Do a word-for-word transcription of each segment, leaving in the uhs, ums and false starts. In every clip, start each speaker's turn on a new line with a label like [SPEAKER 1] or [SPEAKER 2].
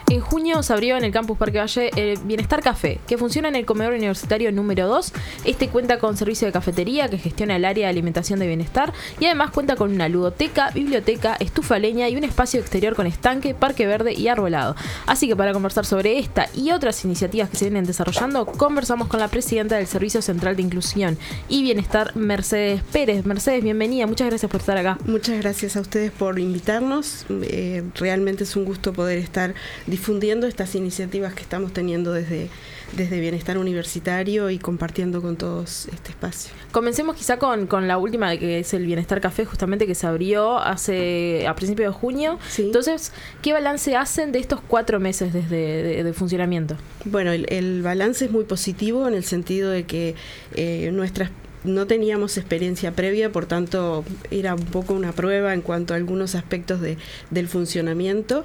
[SPEAKER 1] En junio se abrió en el Campus Parque Valle el Bienestar Café, que funciona en el comedor universitario número dos. Este cuenta con servicio de cafetería que gestiona el área de alimentación de bienestar y además cuenta con una ludoteca, biblioteca, estufa leña y un espacio exterior con estanque, parque verde y arbolado. Así que para conversar sobre esta y otras iniciativas que se vienen desarrollando, conversamos con la presidenta del Servicio Central de Inclusión y Bienestar, Mercedes Pérez. Mercedes, bienvenida, muchas gracias por estar acá.
[SPEAKER 2] Muchas gracias a ustedes por invitarnos. Eh, realmente es un gusto poder estar difundiendo estas iniciativas que estamos teniendo desde, desde Bienestar Universitario y compartiendo con todos este espacio.
[SPEAKER 1] Comencemos quizá con, con la última, de que es el Bienestar Café, justamente que se abrió hace a principios de junio.
[SPEAKER 2] Sí.
[SPEAKER 1] Entonces, ¿qué balance hacen de estos cuatro meses desde de, de funcionamiento?
[SPEAKER 2] Bueno, el, el balance es muy positivo en el sentido de que eh, nuestras no teníamos experiencia previa, por tanto era un poco una prueba en cuanto a algunos aspectos de, del funcionamiento.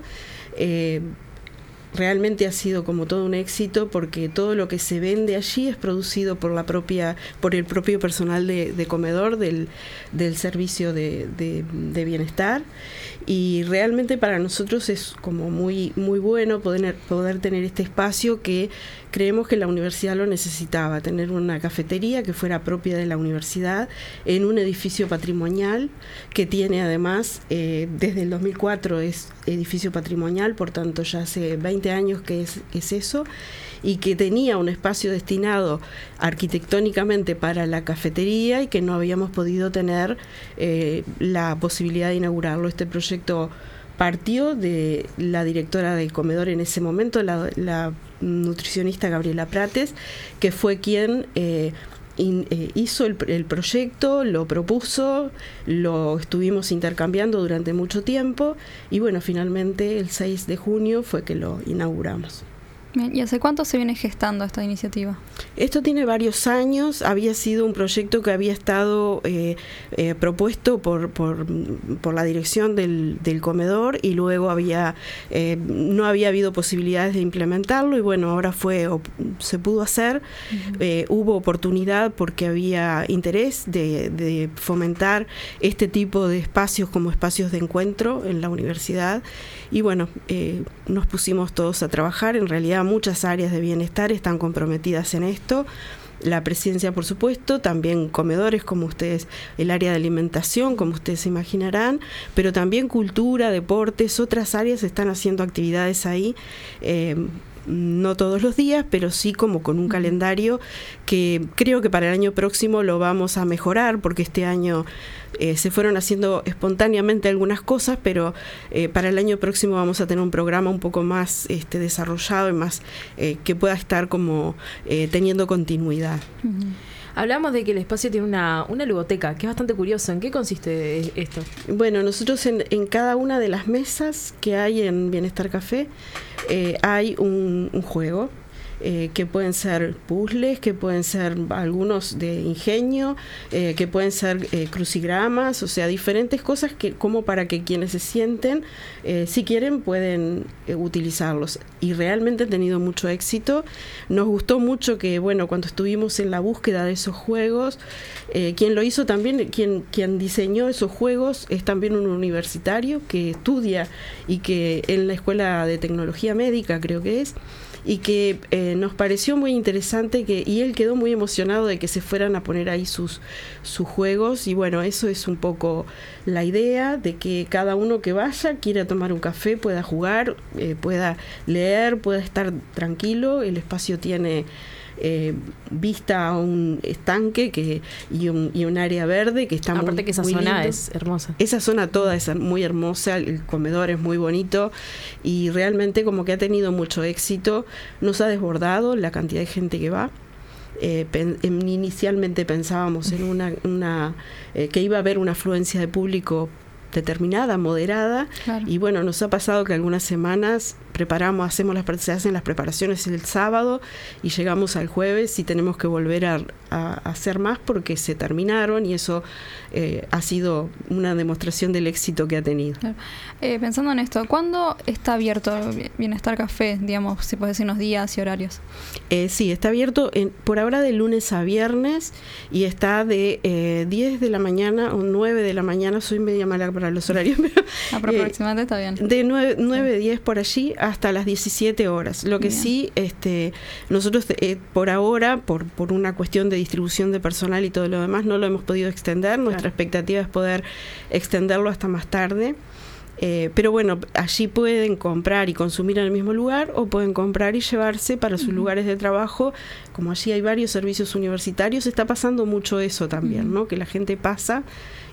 [SPEAKER 2] Eh, Realmente ha sido como todo un éxito porque todo lo que se vende allí es producido por la propia, por el propio personal de, de comedor del, del servicio de, de, de bienestar, y realmente para nosotros es como muy, muy bueno poder, poder tener este espacio que creemos que la universidad lo necesitaba, tener una cafetería que fuera propia de la universidad en un edificio patrimonial que tiene además, eh, desde el dos mil cuatro es edificio patrimonial, por tanto ya hace veinte años que es, es eso, y que tenía un espacio destinado arquitectónicamente para la cafetería y que no habíamos podido tener eh, la posibilidad de inaugurarlo. Este proyecto partió de la directora del comedor en ese momento, la, la nutricionista Gabriela Prates, que fue quien eh, in, eh, hizo el, el proyecto, lo propuso, lo estuvimos intercambiando durante mucho tiempo y bueno, finalmente el seis de junio fue que lo inauguramos.
[SPEAKER 3] Bien, ¿y hace cuánto se viene gestando esta iniciativa?
[SPEAKER 2] Esto tiene varios años, había sido un proyecto que había estado eh, eh, propuesto por, por, por la dirección del, del comedor y luego había eh, no había habido posibilidades de implementarlo y bueno, ahora fue se pudo hacer. Uh-huh. eh, hubo oportunidad porque había interés de, de fomentar este tipo de espacios como espacios de encuentro en la universidad y bueno, eh, nos pusimos todos a trabajar. En realidad muchas áreas de bienestar están comprometidas en esto. La presidencia, por supuesto, también comedores como ustedes, el área de alimentación, como ustedes se imaginarán, pero también cultura, deportes, otras áreas están haciendo actividades ahí. Eh, no todos los días, pero sí como con un calendario que creo que para el año próximo lo vamos a mejorar, porque este año eh, se fueron haciendo espontáneamente algunas cosas, pero eh, para el año próximo vamos a tener un programa un poco más este, desarrollado y más eh, que pueda estar como eh, teniendo continuidad.
[SPEAKER 1] Uh-huh. Hablamos de que el espacio tiene una, una ludoteca, que es bastante curioso. ¿En qué consiste esto?
[SPEAKER 2] Bueno, nosotros en, en cada una de las mesas que hay en Bienestar Café eh, hay un, un juego. Eh, que pueden ser puzzles, que pueden ser algunos de ingenio, eh, que pueden ser eh, crucigramas, o sea, diferentes cosas que como para que quienes se sienten, eh, si quieren, pueden eh, utilizarlos. Y realmente han tenido mucho éxito. Nos gustó mucho que, bueno, cuando estuvimos en la búsqueda de esos juegos, eh, quien lo hizo también, quien, quien diseñó esos juegos es también un universitario que estudia y que en la Escuela de Tecnología Médica, creo que es, y que eh, nos pareció muy interesante que y él quedó muy emocionado de que se fueran a poner ahí sus sus juegos y bueno, eso es un poco la idea de que cada uno que vaya, quiera tomar un café, pueda jugar, eh, pueda leer, pueda estar tranquilo. El espacio tiene Eh, vista a un estanque que y un, y un área verde que está
[SPEAKER 1] aparte
[SPEAKER 2] muy,
[SPEAKER 1] que esa
[SPEAKER 2] muy
[SPEAKER 1] zona
[SPEAKER 2] lindo.
[SPEAKER 1] Es hermosa.
[SPEAKER 2] Esa zona toda es muy hermosa, el comedor es muy bonito y realmente como que ha tenido mucho éxito, nos ha desbordado la cantidad de gente que va. Eh, pen, inicialmente pensábamos en una, una eh, que iba a haber una afluencia de público determinada, moderada, claro. Y bueno, nos ha pasado que algunas semanas preparamos, hacemos las, se hacen las preparaciones el sábado y llegamos al jueves y tenemos que volver a, a, a hacer más porque se terminaron y eso eh, ha sido una demostración del éxito que ha tenido.
[SPEAKER 3] Claro. Eh, pensando en esto, ¿cuándo está abierto Bienestar Café? Digamos, si puedes decirnos días y horarios.
[SPEAKER 2] Eh, sí, está abierto en, por ahora de lunes a viernes y está de eh, diez de la mañana o nueve de la mañana, soy media mala para para los horarios, pero
[SPEAKER 3] ah, pero aproximadamente está bien.
[SPEAKER 2] De nueve, diez por allí hasta las diecisiete horas. Lo que bien. sí, este, nosotros eh, por ahora, por, por una cuestión de distribución de personal y todo lo demás, no lo hemos podido extender. Nuestra claro. expectativa es poder extenderlo hasta más tarde. Eh, pero bueno, allí pueden comprar y consumir en el mismo lugar o pueden comprar y llevarse para sus uh-huh. lugares de trabajo. Como allí hay varios servicios universitarios, está pasando mucho eso también, uh-huh. ¿no? Que la gente pasa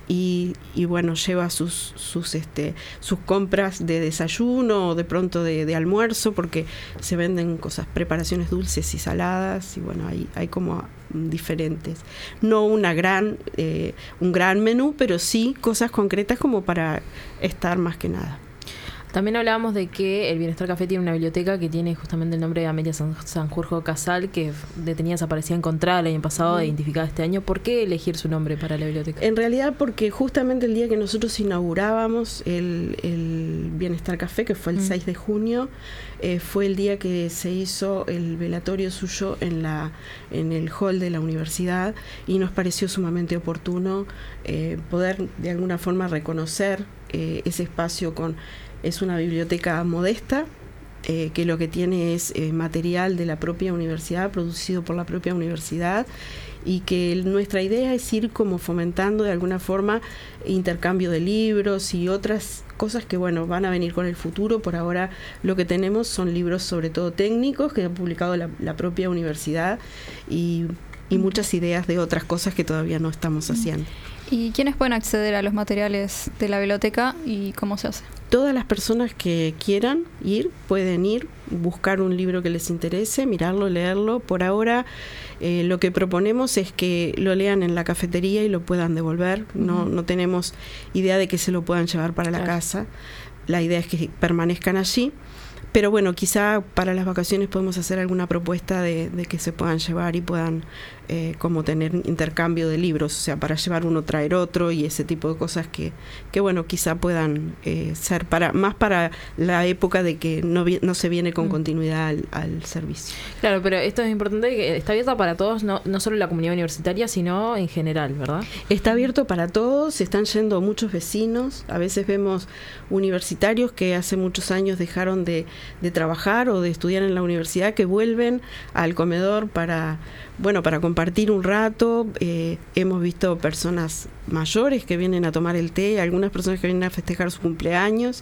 [SPEAKER 2] y, y bueno, lleva sus sus este sus compras de desayuno o de pronto de, de almuerzo, porque se venden cosas, preparaciones dulces y saladas, y bueno, hay, hay como diferentes. No una gran eh, un gran menú, pero sí cosas concretas como para estar más que nada.
[SPEAKER 1] También hablábamos de que el Bienestar Café tiene una biblioteca que tiene justamente el nombre de Amelia San, Sanjurjo Casal, que detenida, desaparecida, encontrada el año pasado, mm. e identificada este año. ¿Por qué elegir su nombre para la biblioteca?
[SPEAKER 2] En realidad porque justamente el día que nosotros inaugurábamos el, el Bienestar Café, que fue el mm. seis de junio, eh, fue el día que se hizo el velatorio suyo en la en el hall de la universidad, y nos pareció sumamente oportuno eh, poder de alguna forma reconocer eh, ese espacio con... Es una biblioteca modesta, eh, que lo que tiene es eh, material de la propia universidad, producido por la propia universidad, y que el, nuestra idea es ir como fomentando de alguna forma intercambio de libros y otras cosas que bueno van a venir con el futuro. Por ahora lo que tenemos son libros sobre todo técnicos que ha publicado la, la propia universidad, y, y muchas ideas de otras cosas que todavía no estamos haciendo.
[SPEAKER 3] ¿Y quiénes pueden acceder a los materiales de la biblioteca y cómo se hace?
[SPEAKER 2] Todas las personas que quieran ir, pueden ir, buscar un libro que les interese, mirarlo, leerlo. Por ahora eh, lo que proponemos es que lo lean en la cafetería y lo puedan devolver. Uh-huh. No, no tenemos idea de que se lo puedan llevar para la claro. casa. La idea es que permanezcan allí. Pero bueno, quizá para las vacaciones podemos hacer alguna propuesta de, de que se puedan llevar y puedan eh, como tener intercambio de libros, o sea, para llevar uno, traer otro, y ese tipo de cosas que, que bueno, quizá puedan eh, ser para más para la época de que no, vi, no se viene con mm. continuidad al, al servicio.
[SPEAKER 1] Claro, pero esto es importante, que está abierta para todos, no, no solo la comunidad universitaria, sino en general, ¿verdad?
[SPEAKER 2] Está abierto para todos, se están yendo muchos vecinos, a veces vemos universitarios que hace muchos años dejaron de de trabajar o de estudiar en la universidad, que vuelven al comedor para, bueno, para compartir un rato. Eh, hemos visto personas mayores que vienen a tomar el té, algunas personas que vienen a festejar su cumpleaños,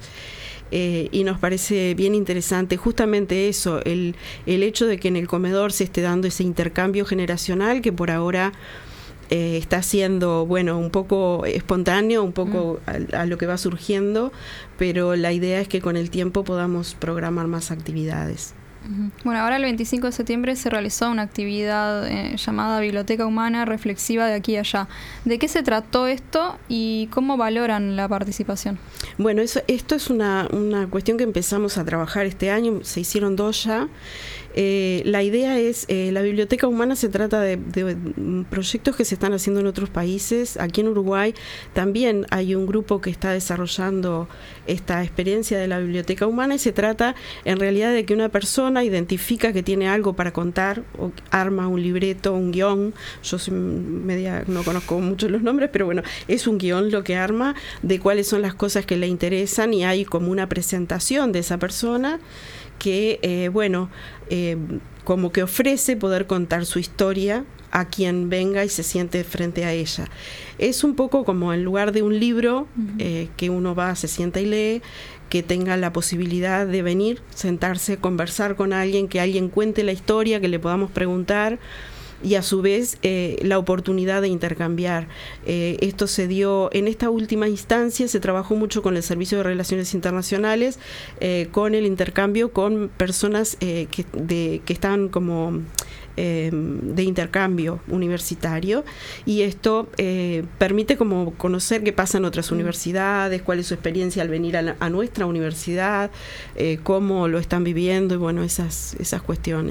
[SPEAKER 2] eh, y nos parece bien interesante justamente eso, el, el hecho de que en el comedor se esté dando ese intercambio generacional que por ahora Eh, está siendo, bueno, un poco espontáneo, un poco mm. a, a lo que va surgiendo, pero la idea es que con el tiempo podamos programar más actividades.
[SPEAKER 3] Bueno, ahora el veinticinco de septiembre se realizó una actividad eh, llamada Biblioteca Humana Reflexiva de aquí a allá. ¿De qué se trató esto y cómo valoran la participación?
[SPEAKER 2] Bueno, eso, esto es una, una cuestión que empezamos a trabajar este año, se hicieron dos ya. Eh, la idea es, eh, la Biblioteca Humana se trata de, de proyectos que se están haciendo en otros países. Aquí en Uruguay también hay un grupo que está desarrollando esta experiencia de la Biblioteca Humana, y se trata en realidad de que una persona identifica que tiene algo para contar, o arma un libreto, un guión. Yo soy media, no conozco mucho los nombres, pero bueno, es un guión lo que arma de cuáles son las cosas que le interesan, y hay como una presentación de esa persona que, eh, bueno, eh, como que ofrece poder contar su historia a quien venga y se siente frente a ella. Es un poco como en lugar de un libro uh-huh. eh, que uno va, se sienta y lee, que tenga la posibilidad de venir, sentarse, conversar con alguien, que alguien cuente la historia, que le podamos preguntar, y a su vez eh, la oportunidad de intercambiar. Eh, esto se dio en esta última instancia, se trabajó mucho con el Servicio de Relaciones Internacionales, eh, con el intercambio con personas eh, que, de, que están como eh, de intercambio universitario, y esto eh, permite como conocer qué pasa en otras mm. universidades, cuál es su experiencia al venir a, la, a nuestra universidad, eh, cómo lo están viviendo, y bueno, esas, esas cuestiones.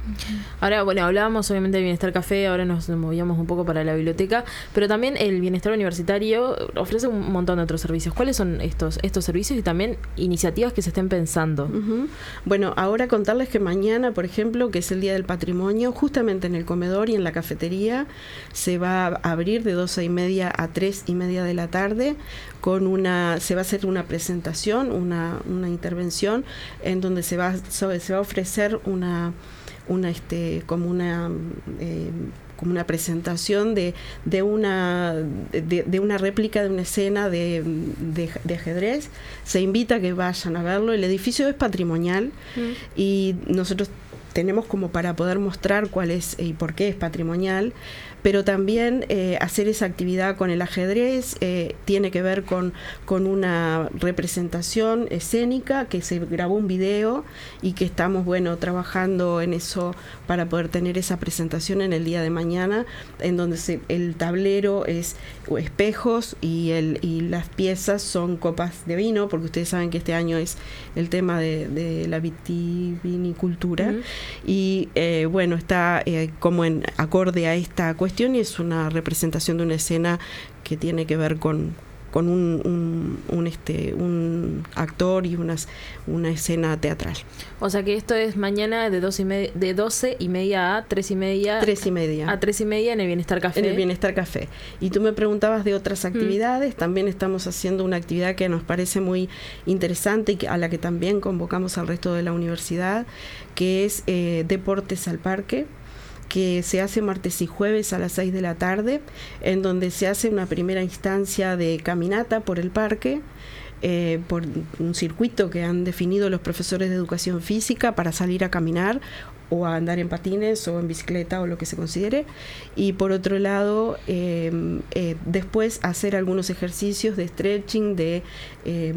[SPEAKER 1] Ahora, bueno, hablábamos obviamente del Bienestar Café, ahora nos movíamos un poco para la biblioteca, pero también el Bienestar Universitario ofrece un montón de otros servicios. ¿Cuáles son estos estos servicios y también iniciativas que se estén pensando?
[SPEAKER 2] Uh-huh. Bueno, ahora contarles que mañana, por ejemplo, que es el Día del Patrimonio, justamente en el comedor y en la cafetería se va a abrir de doce y media a tres y media de la tarde con una, se va a hacer una presentación, una, una intervención en donde se va, se va a ofrecer una una este como una eh, como una presentación de, de una de, de una réplica de una escena de, de, de ajedrez. Se invita a que vayan a verlo. El edificio es patrimonial mm. y nosotros tenemos como para poder mostrar cuál es y por qué es patrimonial, pero también eh, hacer esa actividad con el ajedrez eh, tiene que ver con, con una representación escénica que se grabó un video y que estamos bueno trabajando en eso para poder tener esa presentación en el día de mañana, en donde se, el tablero es espejos y, el, y las piezas son copas de vino, porque ustedes saben que este año es el tema de, de la vitivinicultura. Uh-huh. Y eh, bueno, está eh, como en acorde a esta cuestión y es una representación de una escena que tiene que ver con, con un, un, un, este, un actor y unas, una escena teatral.
[SPEAKER 1] O sea que esto es mañana de doce y media, de doce y media a tres y media.
[SPEAKER 2] Tres y media.
[SPEAKER 1] A tres y media en el Bienestar Café.
[SPEAKER 2] En el Bienestar Café. Y tú me preguntabas de otras actividades. Mm. También estamos haciendo una actividad que nos parece muy interesante y que, a la que también convocamos al resto de la universidad, que es eh, Deportes al Parque, que se hace martes y jueves a las seis de la tarde, en donde se hace una primera instancia de caminata por el parque, eh, por un circuito que han definido los profesores de educación física para salir a caminar o a andar en patines o en bicicleta o lo que se considere, y por otro lado eh, eh, después hacer algunos ejercicios de stretching, de eh,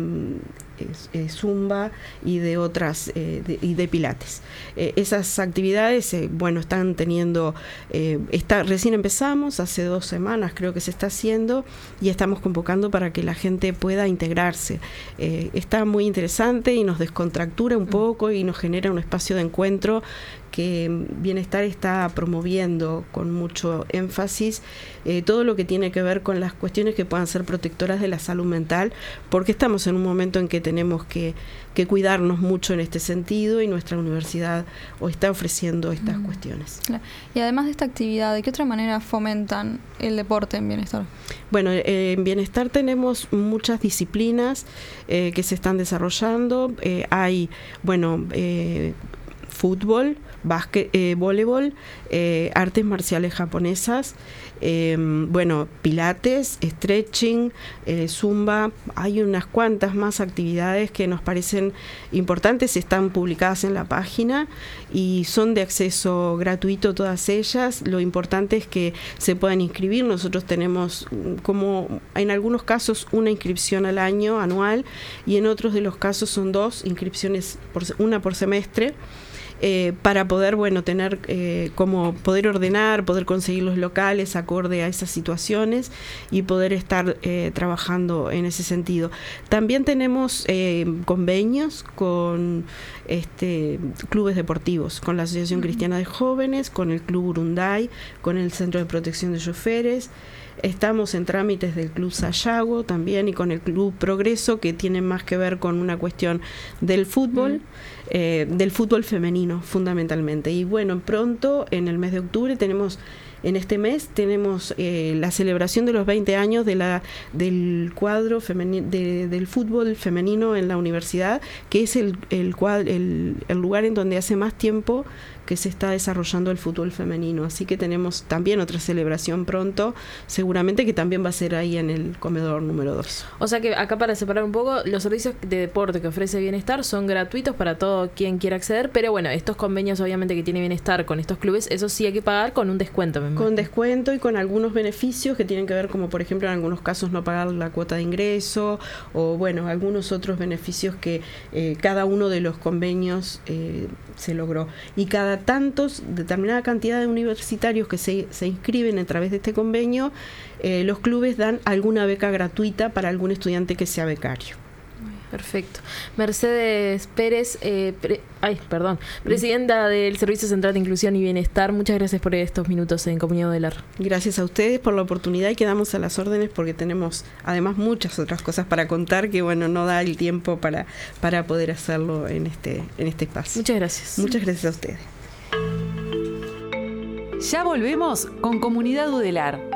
[SPEAKER 2] eh, zumba y de otras eh, de, y de pilates. Eh, esas actividades eh, bueno están teniendo eh, está, recién empezamos, hace dos semanas creo que se está haciendo y estamos convocando para que la gente pueda integrarse. Eh, está muy interesante y nos descontractura un poco y nos genera un espacio de encuentro que Bienestar está promoviendo con mucho énfasis, eh, todo lo que tiene que ver con las cuestiones que puedan ser protectoras de la salud mental, porque estamos en un momento en que tenemos que, que cuidarnos mucho en este sentido y nuestra universidad o está ofreciendo estas mm. cuestiones.
[SPEAKER 3] Claro. Y además de esta actividad, ¿de qué otra manera fomentan el deporte en Bienestar?
[SPEAKER 2] Bueno, eh, en Bienestar tenemos muchas disciplinas eh, que se están desarrollando. Eh, hay, bueno, eh, fútbol, básquet, eh, voleibol, eh, artes marciales japonesas, eh, bueno, pilates, stretching, eh, zumba. Hay unas cuantas más actividades que nos parecen importantes, están publicadas en la página y son de acceso gratuito todas ellas. Lo importante es que se puedan inscribir. Nosotros tenemos como en algunos casos una inscripción al año, anual, y en otros de los casos son dos inscripciones, por, una por semestre. Eh, para poder, bueno, tener eh, como poder ordenar, poder conseguir los locales acorde a esas situaciones y poder estar eh, trabajando en ese sentido. También tenemos eh, convenios con este, clubes deportivos, con la Asociación Cristiana de Jóvenes, con el Club Urunday, con el Centro de Protección de Choferes. Estamos en trámites del Club Sayago también y con el Club Progreso, que tienen más que ver con una cuestión del fútbol, mm. eh, del fútbol femenino fundamentalmente. Y bueno, pronto en el mes de octubre tenemos, en este mes tenemos eh, la celebración de los veinte años de la del cuadro femeni- de, del fútbol femenino en la universidad, que es el, el, el, el lugar en donde hace más tiempo que se está desarrollando el fútbol femenino. Así que tenemos también otra celebración pronto, seguramente que también va a ser ahí en el comedor número dos.
[SPEAKER 1] O sea que acá, para separar un poco, los servicios de deporte que ofrece Bienestar son gratuitos para todo quien quiera acceder, pero bueno, estos convenios obviamente que tiene Bienestar con estos clubes, eso sí hay que pagar con un descuento. Me
[SPEAKER 2] con descuento y con algunos beneficios que tienen que ver, como por ejemplo en algunos casos no pagar la cuota de ingreso o bueno, algunos otros beneficios que eh, cada uno de los convenios eh, se logró. Y cada tantos, determinada cantidad de universitarios que se, se inscriben a través de este convenio, eh, los clubes dan alguna beca gratuita para algún estudiante que sea becario.
[SPEAKER 1] Perfecto. Mercedes Pérez, eh, pre, ay, perdón, presidenta del Servicio Central de Inclusión y Bienestar, muchas gracias por estos minutos en Comunidad Udelar.
[SPEAKER 2] Gracias a ustedes por la oportunidad y quedamos a las órdenes porque tenemos además muchas otras cosas para contar que bueno, no da el tiempo para, para poder hacerlo en este, en este espacio.
[SPEAKER 1] Muchas gracias.
[SPEAKER 2] Muchas gracias a ustedes.
[SPEAKER 4] Ya volvemos con Comunidad Udelar.